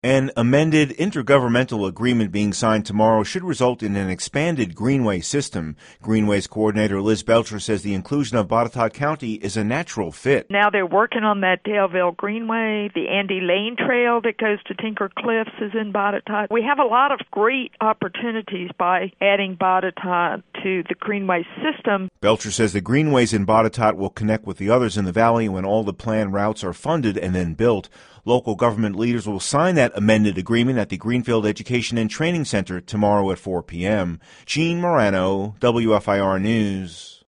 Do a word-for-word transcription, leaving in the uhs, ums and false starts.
An amended intergovernmental agreement being signed tomorrow should result in an expanded greenway system. Greenways coordinator Liz Belcher says the inclusion of Botetourt County is a natural fit. Now they're working on that Daleville Greenway. The Andy Lane Trail that goes to Tinker Cliffs is in Botetourt. We have a lot of great opportunities by adding Botetourt to the Greenway system. Belcher says the greenways in Botetourt will connect with the others in the valley when all the planned routes are funded and then built. Local government leaders will sign that amended agreement at the Greenfield Education and Training Center tomorrow at four p.m. Gene Morano, W F I R News.